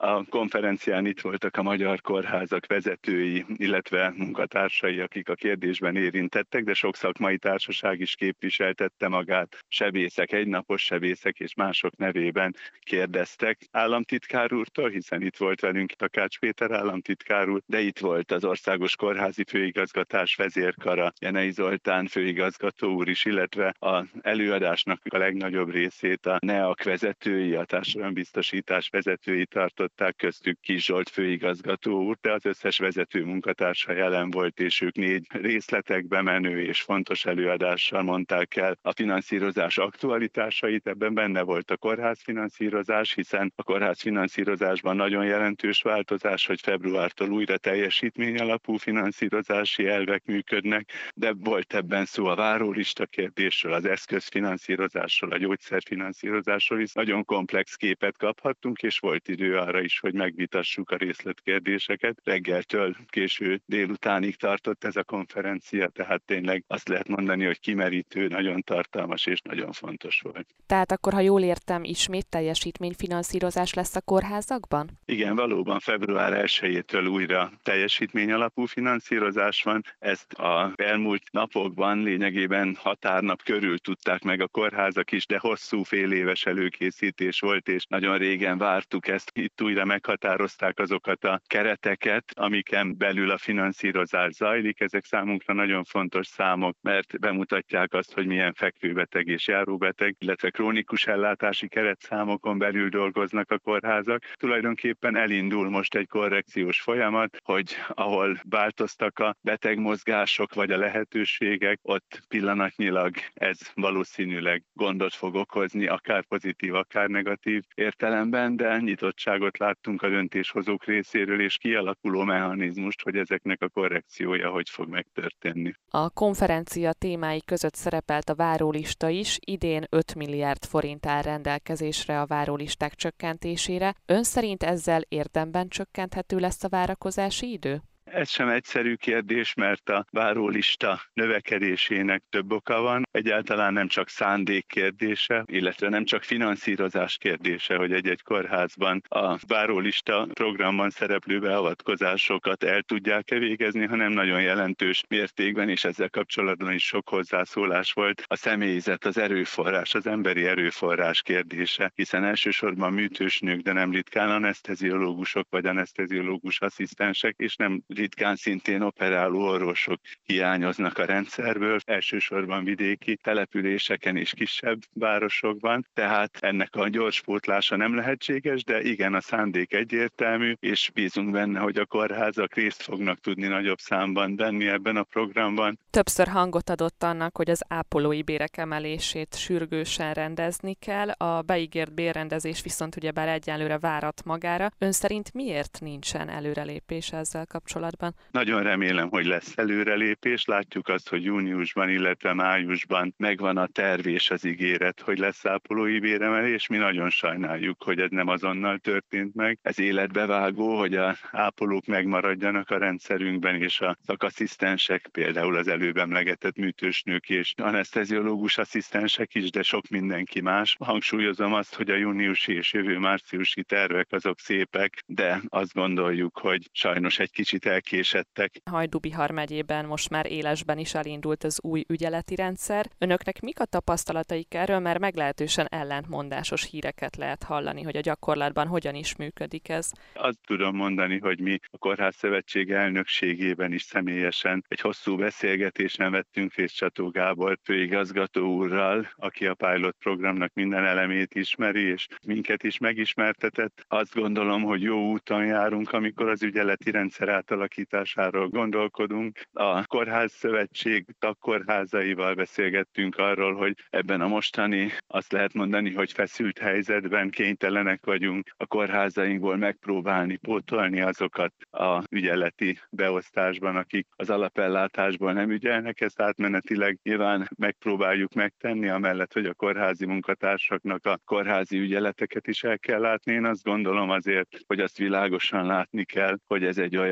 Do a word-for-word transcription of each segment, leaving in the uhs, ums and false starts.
A konferencián itt voltak a magyar kórházak vezetői, illetve munkatársai, akik a kérdésben érintettek, de sok szakmai társaság is képviseltette magát. Sebészek, egynapos sebészek és mások nevében kérdeztek államtitkár úrtól, hiszen itt volt velünk Takács Péter államtitkár úr, de itt volt az Országos Kórházi Főigazgatás vezérkara, Jenei Zoltán főigazgató úr is, illetve az előadásnak a legnagyobb részét a neak vezetői, a társadalombiztosítás vezetői tartották, köztük Kis Zsolt főigazgató úr, de az összes vezető munkatársa jelen volt, és ők négy részletekbe menő és fontos előadással mondták el a finanszírozás aktualitásait. Ebben benne volt a kórházfinanszírozás, hiszen a kórházfinanszírozásban nagyon jelentős változás, hogy februártól újra teljesítmény alapú finanszírozási elvek működnek, de volt ebben szó a várólista kérdésről, az eszközfinanszírozásról, a gyógyszerfinanszírozásról is. Nagyon komplex képet kaphattunk, és volt idő arra is, hogy megvitassuk a részletkérdéseket. Reggeltől késő délutánig tartott ez a konferencia, tehát tényleg azt lehet mondani, hogy kimerítő, nagyon tartalmas és nagyon fontos volt. Tehát akkor, ha jól értem, ismét teljesítményfinanszírozás lesz a kórházakban? Igen, valóban február elsejétől újra teljesítmény alapú finanszírozás van. Ezt az elmúlt napokban lényegében határnap körül tudták meg a kórházak is, de hosszú fél éves előkészítés volt, és nagyon régen vártuk ezt. Itt újra meghatározták azokat a kereteket, amiken belül a finanszírozás zajlik. Ezek számunkra nagyon fontos számok, mert bemutatják azt, hogy milyen fekvőbeteg és járóbeteg, illetve krónikus ellátási keretszámokon belül dolgoznak a kórházak. Tulajdonképpen elindul most egy korrekciós folyamat, hogy ahol változtak a betegmozgások vagy a lehetőségek, ott pillanatnyilag ez valószínűleg gondot fog okozni, akár pozitív, akár negatív értelemben, de nyitottságot láttunk a döntéshozók részéről, és kialakuló mechanizmust, hogy ezeknek a korrekciója hogy fog megtörténni. A konferencia témái között szerepelt a várólista is, idén öt milliárd forint áll rendelkezésre a várólisták csökkentésére. Ön szerint ezzel érdemben csökkenthető lesz a várakozási idő? Ez sem egyszerű kérdés, mert a várólista növekedésének több oka van. Egyáltalán nem csak szándék kérdése, illetve nem csak finanszírozás kérdése, hogy egy-egy kórházban a várólista programban szereplő beavatkozásokat el tudják-e végezni, hanem nagyon jelentős mértékben, és ezzel kapcsolatban is sok hozzászólás volt, a személyzet, az erőforrás, az emberi erőforrás kérdése, hiszen elsősorban műtősnők, de nem ritkán aneszteziológusok vagy aneszteziológus asszisztensek, és nem ritkán szintén operáló orvosok hiányoznak a rendszerből, elsősorban vidéki településeken és kisebb városokban, tehát ennek a gyors pótlása nem lehetséges, de igen, a szándék egyértelmű, és bízunk benne, hogy a kórházak részt fognak tudni nagyobb számban venni ebben a programban. Többször hangot adott annak, hogy az ápolói bérek emelését sürgősen rendezni kell, a beígért bérrendezés viszont ugyebár egyelőre várat magára. Ön szerint miért nincsen előrelépés ezzel kapcsolatban? Nagyon remélem, hogy lesz előrelépés. Látjuk azt, hogy júniusban, illetve májusban megvan a terv és az ígéret, hogy lesz ápolói béremelés. Mi nagyon sajnáljuk, hogy ez nem azonnal történt meg. Ez életbevágó, hogy az ápolók megmaradjanak a rendszerünkben, és a szakasszisztensek, például az előbb emlegetett műtősnők és aneszteziológus asszisztensek is, de sok mindenki más. Hangsúlyozom azt, hogy a júniusi és jövő márciusi tervek azok szépek, de azt gondoljuk, hogy sajnos egy kicsit elkésettek. Hajdú-Bihar megyében most már élesben is elindult az új ügyeleti rendszer. Önöknek mik a tapasztalataik erről, mert meglehetősen ellentmondásos híreket lehet hallani, hogy a gyakorlatban hogyan is működik ez? Azt tudom mondani, hogy mi a Kórház Szövetség elnökségében is személyesen egy hosszú beszélgetésen vettünk részt Csató Gábor főigazgató úrral, aki a pilot programnak minden elemét ismeri, és minket is megismertetett. Azt gondolom, hogy jó úton járunk, amikor az ügyeleti rendszer átalakításáról gondolkodunk. A Kórház Szövetség tagkórházaival beszélgettünk arról, hogy ebben a mostani, azt lehet mondani, hogy feszült helyzetben kénytelenek vagyunk a kórházainkból megpróbálni pótolni azokat a ügyeleti beosztásban, akik az alapellátásból nem ügyelnek. Ezt átmenetileg nyilván megpróbáljuk megtenni, amellett, hogy a kórházi munkatársaknak a kórházi ügyeleteket is el kell látni. Én azt gondolom azért, hogy azt világosan látni kell, hogy ez egy olyan hivatal,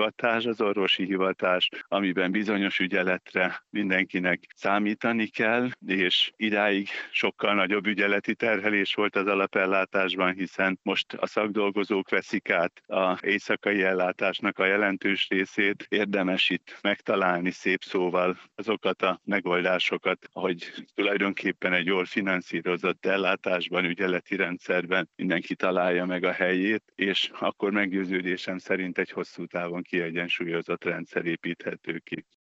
hivatás, az orvosi hivatás, amiben bizonyos ügyeletre mindenkinek számítani kell, és idáig sokkal nagyobb ügyeleti terhelés volt az alapellátásban, hiszen most a szakdolgozók veszik át az éjszakai ellátásnak a jelentős részét. Érdemes itt megtalálni szép szóval azokat a megoldásokat, hogy tulajdonképpen egy jól finanszírozott ellátásban, ügyeleti rendszerben mindenki találja meg a helyét, és akkor meggyőződésem szerint egy hosszú távon kiegyensúlyozott rendszer építhető ki.